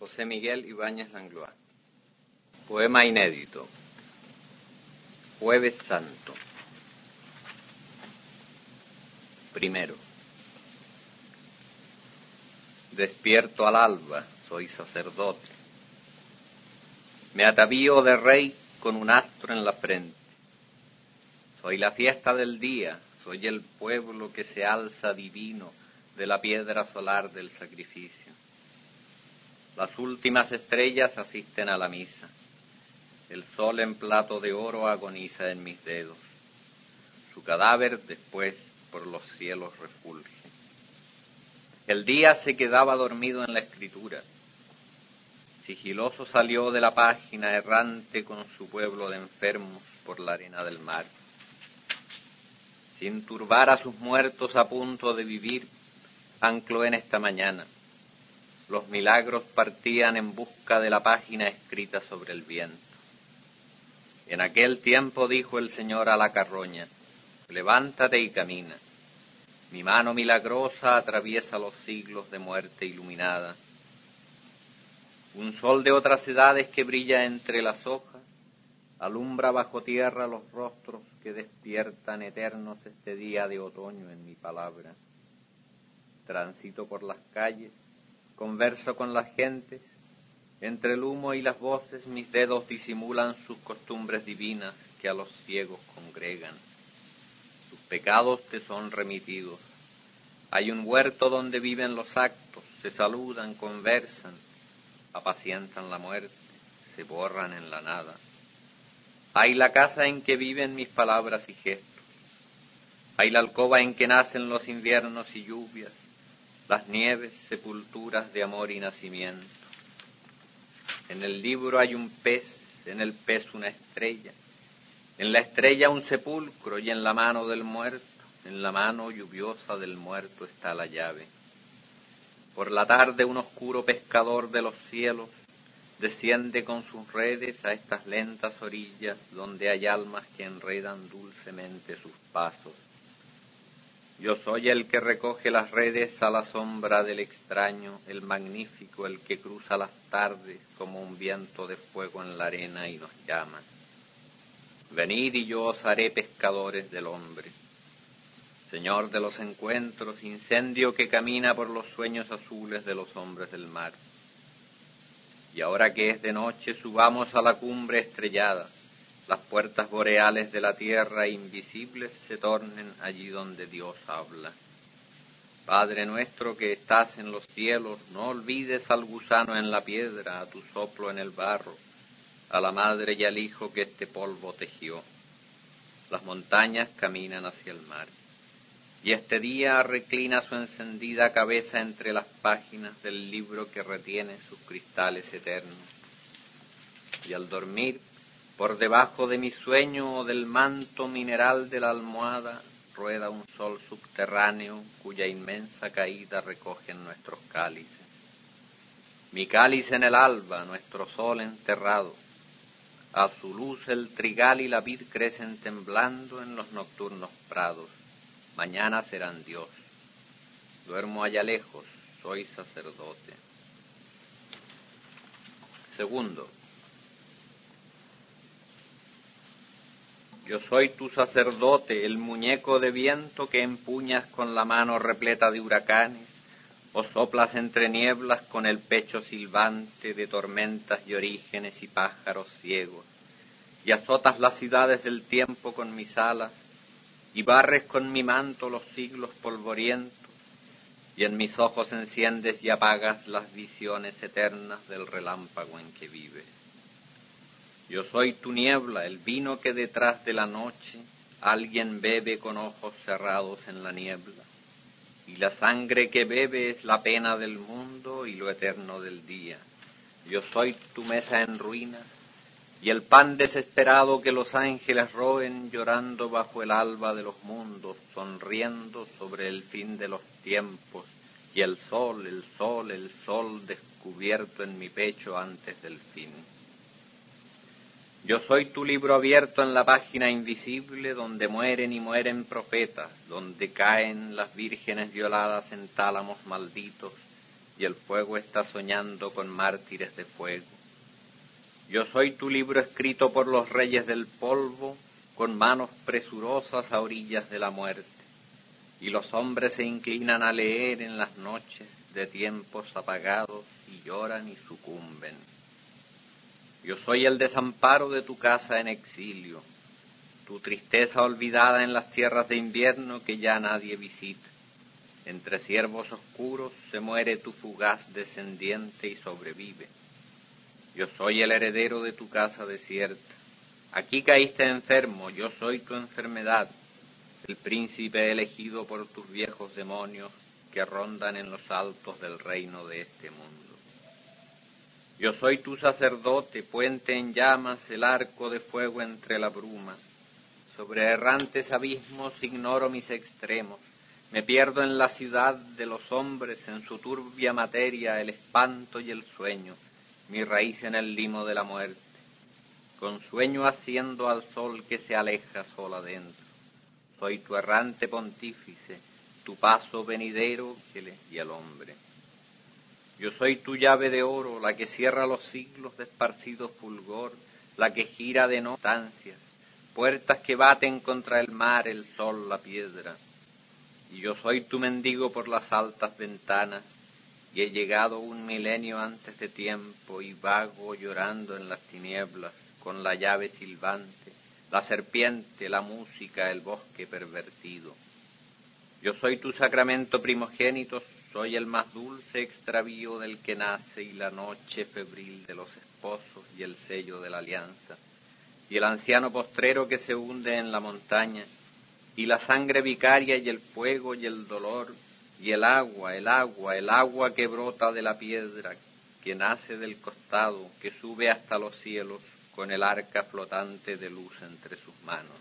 José Miguel Ibáñez Langlois. Poema inédito. Jueves Santo. Primero. Despierto al alba, soy sacerdote. Me atavío de rey con un astro en la frente. Soy la fiesta del día, soy el pueblo que se alza divino de la piedra solar del sacrificio. Las últimas estrellas asisten a la misa. El sol en plato de oro agoniza en mis dedos. Su cadáver después por los cielos refulge. El día se quedaba dormido en la escritura. Sigiloso salió de la página errante con su pueblo de enfermos por la arena del mar. Sin turbar a sus muertos a punto de vivir, ancló en esta mañana. Los milagros partían en busca de la página escrita sobre el viento. En aquel tiempo dijo el Señor a la carroña: levántate y camina. Mi mano milagrosa atraviesa los siglos de muerte iluminada. Un sol de otras edades que brilla entre las hojas alumbra bajo tierra los rostros que despiertan eternos este día de otoño en mi palabra. Transito por las calles, converso con las gentes, entre el humo y las voces mis dedos disimulan sus costumbres divinas que a los ciegos congregan. Sus pecados te son remitidos. Hay un huerto donde viven los actos, se saludan, conversan, apacientan la muerte, se borran en la nada. Hay la casa en que viven mis palabras y gestos. Hay la alcoba en que nacen los inviernos y lluvias, las nieves, sepulturas de amor y nacimiento. En el libro hay un pez, en el pez una estrella, en la estrella un sepulcro y en la mano del muerto, en la mano lluviosa del muerto está la llave. Por la tarde un oscuro pescador de los cielos desciende con sus redes a estas lentas orillas donde hay almas que enredan dulcemente sus pasos. Yo soy el que recoge las redes a la sombra del extraño, el magnífico, el que cruza las tardes como un viento de fuego en la arena y nos llama. Venid y yo os haré pescadores del hombre. Señor de los encuentros, incendio que camina por los sueños azules de los hombres del mar. Y ahora que es de noche, subamos a la cumbre estrellada. Las puertas boreales de la tierra invisibles se tornen allí donde Dios habla. Padre nuestro que estás en los cielos, no olvides al gusano en la piedra, a tu soplo en el barro, a la madre y al hijo que este polvo tejió. Las montañas caminan hacia el mar. Y este día reclina su encendida cabeza entre las páginas del libro que retiene sus cristales eternos. Y al dormir, por debajo de mi sueño o del manto mineral de la almohada, rueda un sol subterráneo cuya inmensa caída recogen nuestros cálices. Mi cáliz en el alba, nuestro sol enterrado. A su luz el trigal y la vid crecen temblando en los nocturnos prados. Mañana serán Dios. Duermo allá lejos, soy sacerdote. Segundo. Yo soy tu sacerdote, el muñeco de viento que empuñas con la mano repleta de huracanes, o soplas entre nieblas con el pecho silbante de tormentas y orígenes y pájaros ciegos, y azotas las ciudades del tiempo con mis alas, y barres con mi manto los siglos polvorientos, y en mis ojos enciendes y apagas las visiones eternas del relámpago en que vives. Yo soy tu niebla, el vino que detrás de la noche alguien bebe con ojos cerrados en la niebla, y la sangre que bebe es la pena del mundo y lo eterno del día. Yo soy tu mesa en ruinas, y el pan desesperado que los ángeles roen llorando bajo el alba de los mundos, sonriendo sobre el fin de los tiempos, y el sol descubierto en mi pecho antes del fin. Yo soy tu libro abierto en la página invisible donde mueren y mueren profetas, donde caen las vírgenes violadas en tálamos malditos, y el fuego está soñando con mártires de fuego. Yo soy tu libro escrito por los reyes del polvo, con manos presurosas a orillas de la muerte, y los hombres se inclinan a leer en las noches de tiempos apagados y lloran y sucumben. Yo soy el desamparo de tu casa en exilio, tu tristeza olvidada en las tierras de invierno que ya nadie visita. Entre ciervos oscuros se muere tu fugaz descendiente y sobrevive. Yo soy el heredero de tu casa desierta. Aquí caíste enfermo, yo soy tu enfermedad, el príncipe elegido por tus viejos demonios que rondan en los altos del reino de este mundo. Yo soy tu sacerdote, puente en llamas, el arco de fuego entre la bruma. Sobre errantes abismos ignoro mis extremos, me pierdo en la ciudad de los hombres, en su turbia materia el espanto y el sueño, mi raíz en el limo de la muerte. Con sueño asciendo al sol que se aleja sola adentro. Soy tu errante pontífice, tu paso venidero que le di al hombre. Yo soy tu llave de oro, la que cierra los siglos de esparcido fulgor, la que gira de no estancias, puertas que baten contra el mar, el sol, la piedra. Y yo soy tu mendigo por las altas ventanas, y he llegado un milenio antes de tiempo, y vago llorando en las tinieblas, con la llave silbante, la serpiente, la música, el bosque pervertido. Yo soy tu sacramento primogénito, soy el más dulce extravío del que nace, y la noche febril de los esposos, y el sello de la alianza, y el anciano postrero que se hunde en la montaña, y la sangre vicaria, y el fuego, y el dolor, y el agua que brota de la piedra, que nace del costado, que sube hasta los cielos, con el arca flotante de luz entre sus manos.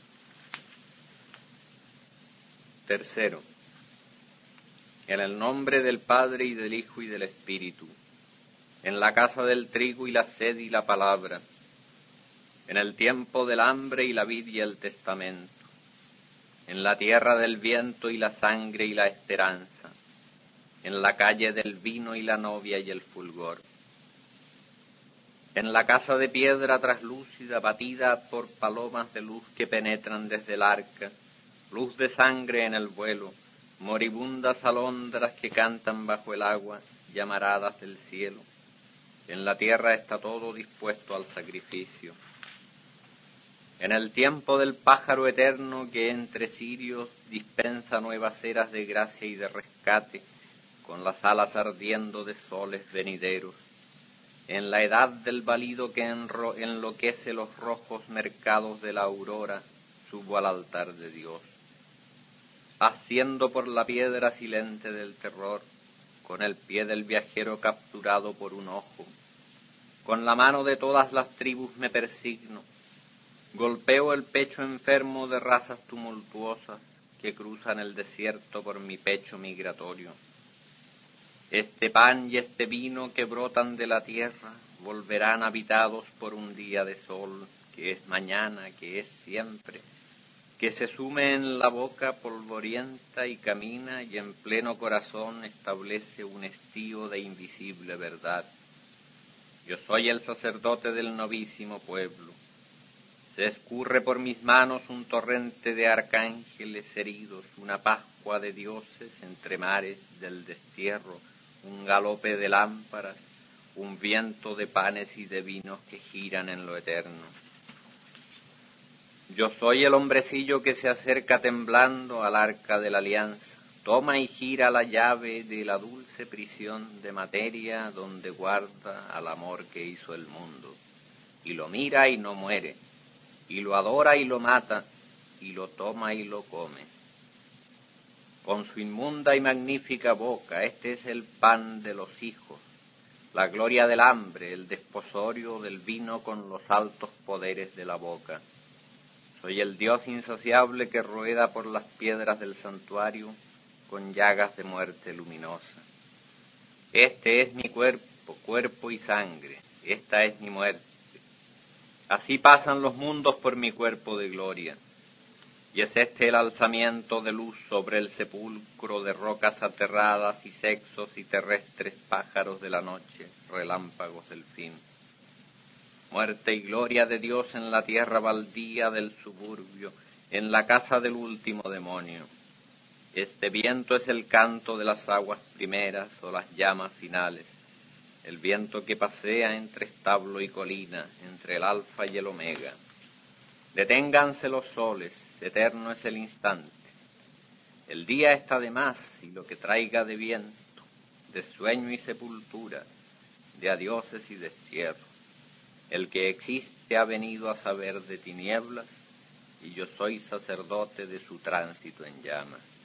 Tercero, en el nombre del Padre y del Hijo y del Espíritu, en la casa del trigo y la sed y la palabra, en el tiempo del hambre y la vid y el testamento, en la tierra del viento y la sangre y la esperanza, en la calle del vino y la novia y el fulgor, en la casa de piedra traslúcida batida por palomas de luz que penetran desde el arca, luz de sangre en el vuelo, moribundas alondras que cantan bajo el agua, llamaradas del cielo. En la tierra está todo dispuesto al sacrificio. En el tiempo del pájaro eterno que entre cirios dispensa nuevas eras de gracia y de rescate, con las alas ardiendo de soles venideros. En la edad del balido que enloquece los rojos mercados de la aurora, subo al altar de Dios. Asciendo por la piedra silente del terror, con el pie del viajero capturado por un ojo. Con la mano de todas las tribus me persigno. Golpeo el pecho enfermo de razas tumultuosas que cruzan el desierto por mi pecho migratorio. Este pan y este vino que brotan de la tierra volverán habitados por un día de sol, que es mañana, que es siempre, que se sume en la boca polvorienta y camina y en pleno corazón establece un estío de invisible verdad. Yo soy el sacerdote del novísimo pueblo. Se escurre por mis manos un torrente de arcángeles heridos, una pascua de dioses entre mares del destierro, un galope de lámparas, un viento de panes y de vinos que giran en lo eterno. Yo soy el hombrecillo que se acerca temblando al arca de la alianza, toma y gira la llave de la dulce prisión de materia donde guarda al amor que hizo el mundo, y lo mira y no muere, y lo adora y lo mata, y lo toma y lo come. Con su inmunda y magnífica boca, este es el pan de los hijos, la gloria del hambre, el desposorio del vino con los altos poderes de la boca. Soy el Dios insaciable que rueda por las piedras del santuario con llagas de muerte luminosa. Este es mi cuerpo y sangre, esta es mi muerte. Así pasan los mundos por mi cuerpo de gloria. y es este el alzamiento de luz sobre el sepulcro de rocas aterradas y sexos y terrestres pájaros de la noche, relámpagos del fin. Muerte y gloria de Dios en la tierra baldía del suburbio, en la casa del último demonio. Este viento es el canto de las aguas primeras o las llamas finales, el viento que pasea entre establo y colina, entre el alfa y el omega. Deténganse los soles, eterno es el instante. El día está de más y lo que traiga de viento, de sueño y sepultura, de adioses y destierro. El que existe ha venido a saber de tinieblas, y yo soy sacerdote de su tránsito en llamas.